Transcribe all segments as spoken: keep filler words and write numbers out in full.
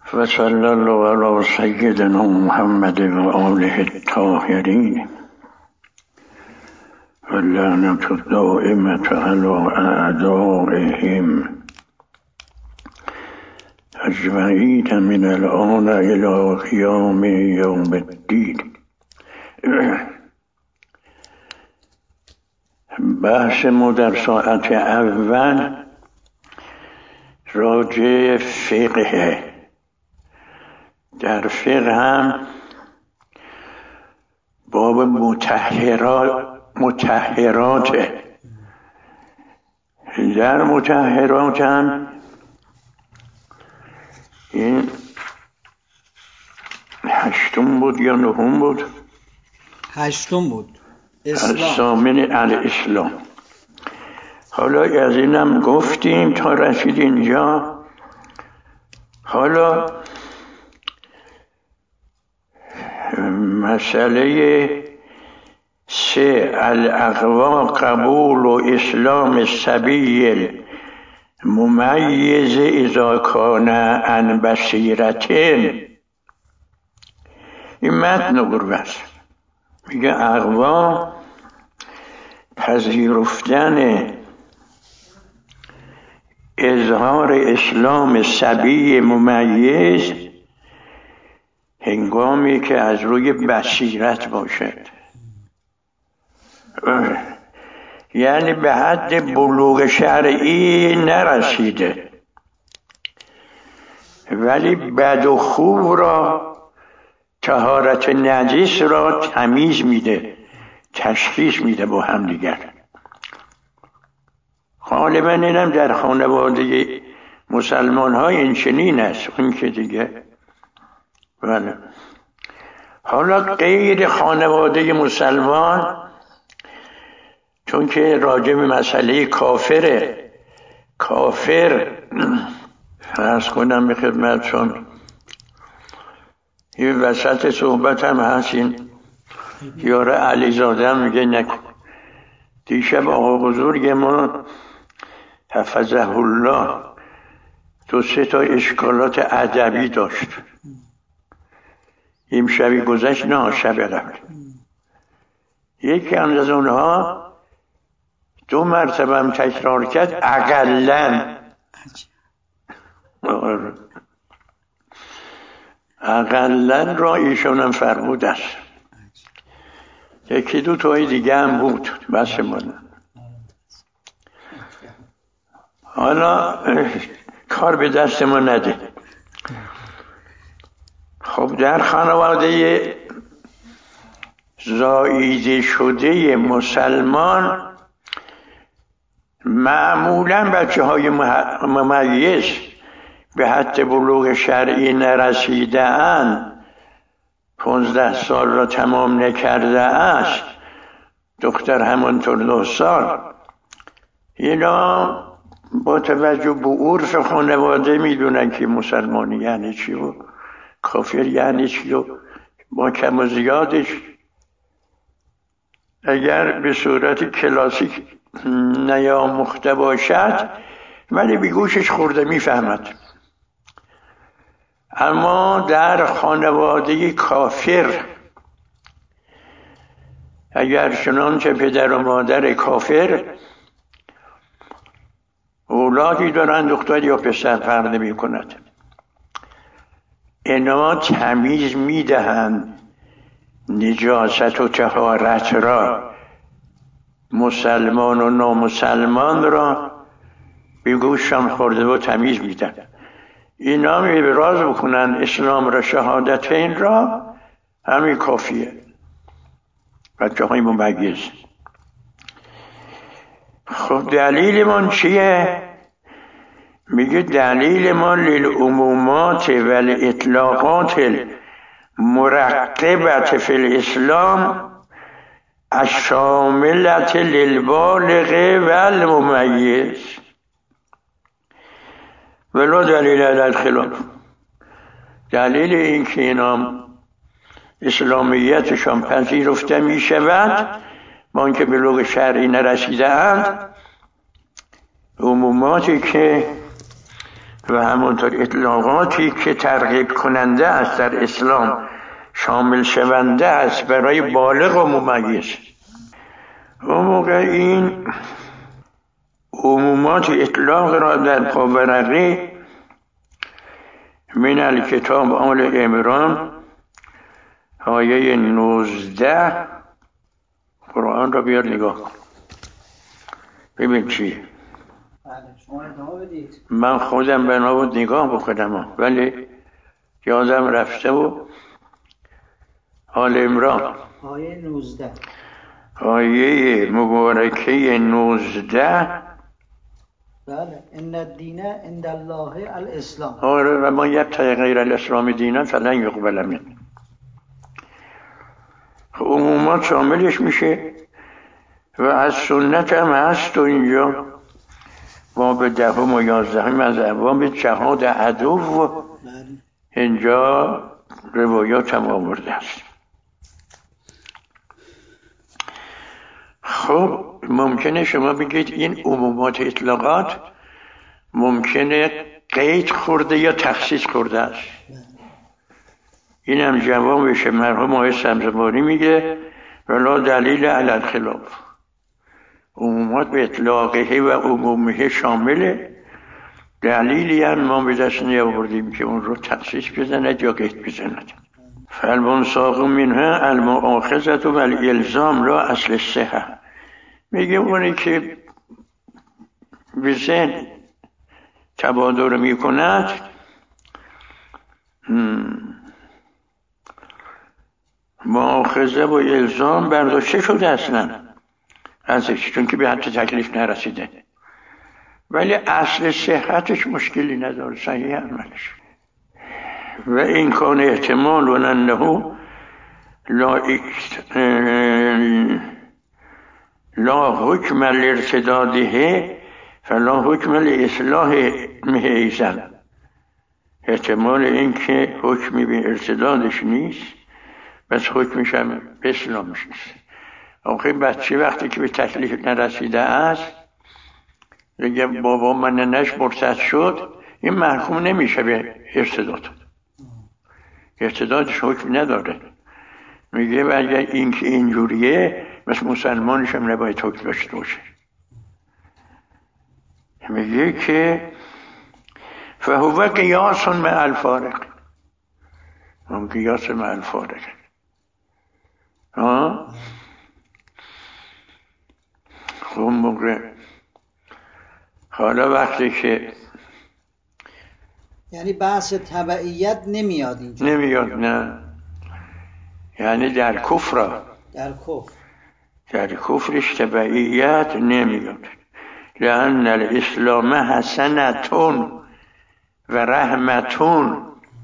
وصلی الله علی سیدنا محمد و آله الطاهرین و لعنت الدائمة علی اعدائهم اجمعین من الآن الی قیام یوم الدین. بحث ما در ساعت اول راجع فقه. در فقه هم باب مطهرات مطهرات در مطهرات هم این هشتم بود یا نهم بود؟ هشتم بود. سامن الاسلام. حالا از اینم گفتیم تا رسید اینجا. حالا مسئله سه الاقوا قبول و اسلام الصبی الممیز اذا کان عن بصیرتین. این متن گربه میگه اقوا پذیرفتن اظهار اسلام صبی ممیز هنگامی که از روی بصیرت باشد، یعنی به حد بلوغ شرعی نرسیده ولی بد و خوب را، طهارت نجس را تمیز میده، تشخیص میده با هم دیگر. غالبا اینم در خانواده مسلمان های این چنین است. اون که دیگه بله. حالا غیر خانواده مسلمان، چون که راجع به مسئله کافره، کافر فرض کنم به خدمتشون یه وسط صحبت هم هستین یاره علیزاده هم میگه نکن. دیشب آقا بزرگ ما حفظه الله دو سه تا اشکالات ادبی داشت. این شبی گذشت، نه شب قبل، یکی از اونها دو مرتبه هم تکرار کرد اقلن. اقلن را ایشون هم فرمود است. یکی دو تای دیگه هم بود بس من. حالا کار به دست ما نده. خب در خانواده زاییده شده مسلمان معمولا بچه های ممیز به حد بلوغ شرعی نرسیده اند، پونزده سال را تمام نکرده است، دختر همانطور نه سال. اینا با توجه به عرف خانواده میدونن که مسلمانی یعنی چی و کافر یعنی چی و با کم و زیادش اگر به صورت کلاسیک نیاموخته باشد ولی به گوشش خورده میفهمد. اما در خانواده کافر اگر چنانچه پدر و مادر کافر اولادی دارن، دختر یا پسر فرق نمی کند، اینا تمیز میدهند نجاست و طهارت را، مسلمان و نامسلمان را به گوششان خورده و تمیز میدن. اینا ابراز بکنن اسلام را، شهادتین را، همین کافیه. بچه های ممیز. خب دلیل من چیه؟ میگه دلیل ما للعمومات و الاطلاقات المرقبت فی الاسلام الشاملت للبالغ و الممیز ولا دلیل علی الخلاف. دلیل این که اینا اسلامیتشان پذیرفته می شود با اینکه بلوغ شرعی نرسیده اند، عموماتی که و همونطور اطلاقاتی که ترغیب کننده است در اسلام شامل شونده است برای بالغ و ممیز. اون موقع این عمومات اطلاق را در پاورقی من الکتاب آل عمران آیه نوزده قرآن را بیار نگاه کن ببین چی. من خودم بنا بود نگاه بکنم ولی یادم رفته و آل عمران آیه نوزده آیه مبارکه نوزده. بله ان الدین عند الله الاسلام. آره و ما یبتغی غیر الاسلام دینا فلن یقبل منه. عمومات شاملش میشه و از سنت هم هست و اینجا باب دهم و یازدهم از ابواب جهاد عدو و اینجا روایات هم آورده است. خب ممکنه شما بگید این عمومات اطلاقات ممکنه قید خورده یا تخصیص خورده است. این هم جوابش مرحوم آقای سمزباری میگه ولا دلیل علی الخلاف. عمومات به اطلاقه و عمومیه شامله، دلیلی هم ما به دست نیاوردیم که اون رو تخصیص بزند یا قید بزند. فالمنساق منها المؤاخذة و الالزام لا اصل الصحة. میگه اونی که به ذهن تبادر میکند مؤاخذه و الزام برداشته شده اصلا ازش، چون که به حد تکلیف نرسیده، ولی اصل صحتش مشکلی نداره، صحیح عملش. و این کان احتمال و انه لا لا حکم لارتداده فلا حکم لاصلاح ایزن. احتمال این که حکمی به ارتدادش نیست بس حکمش هم به اسلامش نیست. آخه بچه وقتی که به تکلیف نرسیده است میگه بابا من ننش مرتد شد، این محکوم نمیشه به ارتداد، ارتدادش حکم نداره. میگه و اگر این که اینجوریه بس مسلمانش هم نباید حکم داشته باشه. میگه که فهو قیاس مع الفارق. اون قیاس مع الفارق. ها خب موقع حالا وقتی که یعنی بحث تبعیت نمیاد اینجا. نمیاد نه، یعنی در کفر در کفر در کفرش تبعیت نمیاد. لأن الاسلام حسنتون و رحمتون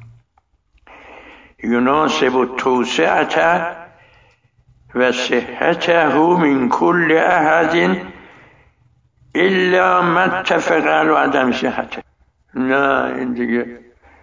یناسب التوسعة و صحته من کل احد الا ما اتفق علی عدم صحته. نه این دیگه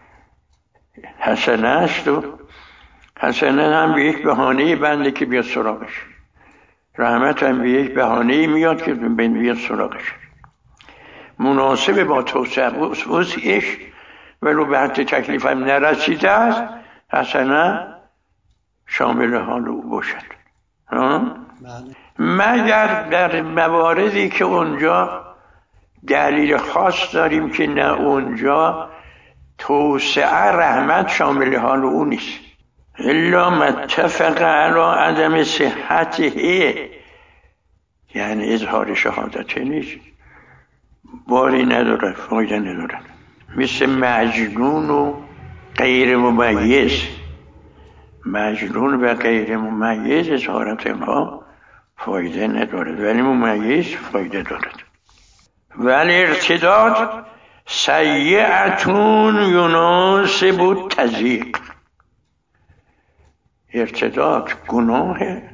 حسنه است و حسنه هم به یک بهانه بنده که بیاد سراغش، رحمت هم به یک بهانه میاد که بیاد سراغش، مناسب با توسعه وسعش ولو به حد تکلیف هم نرسیده است، حسنه شامل حال او باشد. مگر در مواردی که اونجا دلیل خاص داریم که نه اونجا توسعه رحمت شامل حال او نیست. الا متفق علی عدم صحته، یعنی اظهار شهادت نیست، باری نداره، فایده نداره. مثل مجنون و غیر ممیز، مجنون و غیر ممیز اظهارت ما فایده نداره ولی ممیز فایده دارد. ولی ارتداد سیئتون یناسب التضییق. ارتداد گناهه،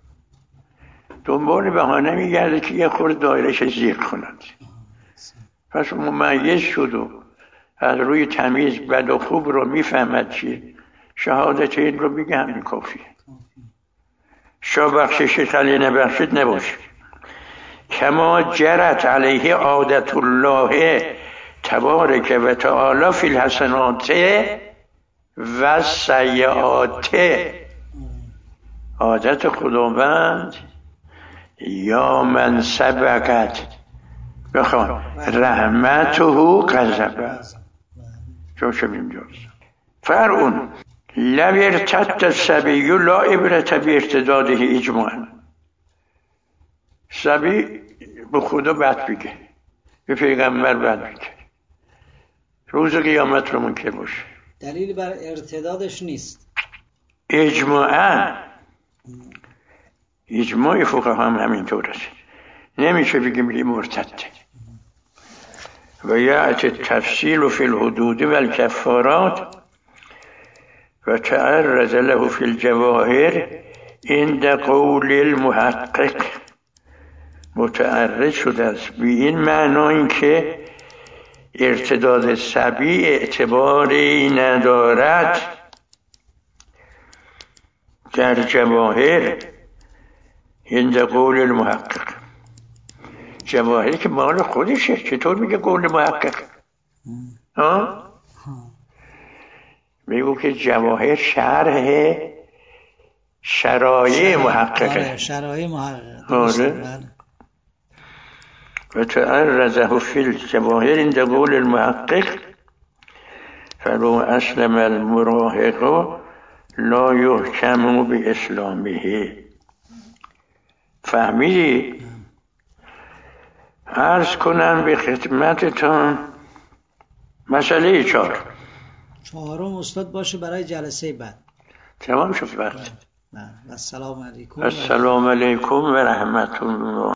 دنبال بهانه میگرده که یه خورده دایرش زیق کند. پس ممیز شد و از روی تمیز بد و خوب رو میفهمد چیه، شهادت این رو بگه همین کافیه. شا بخشش تلی نبخشید نباشه. کما جرت علیه عادت الله تبارک و تعالی فی الحسنات و سیئات. عادت خداوند یا من سبقت بخوان رحمته غضب جو شمیم جوز فرعون لو ارتد الصبی لا عبرت بارتداده اجماعا. صبی به خدا بد بگه، به پیغمبر بد بگه، روز قیامت رو منکر باشه. دلیل بر ارتدادش نیست. اجماعا اجماع فقها هم همینطور است. نمیشه بگیم این مرتده. و یأتی التفصیل فی الحدود و الکفارات و تعرض له فی الجواهر عند قول المحقق. متعرض شده است به این معنا این که ارتداد صبی اعتباری ندارد در جواهر عند قول المحقق. جواهری که مال خودشه، چطور میگه قول محقق؟ ها؟ میگو که جواهر شرح شرایع محققه. شرایع محققه. آره. و تعرضه فی الجواهر عند قول المحقق فلو اسلم المراهق لا یحکم به اسلامه. فهمیدی؟ عرض کنم به خدمتتان مسئله چهار. چهارم استاد باشه برای جلسه بعد. تمام شد وقت. السلام علیکم. السلام علیکم و رحمت الله.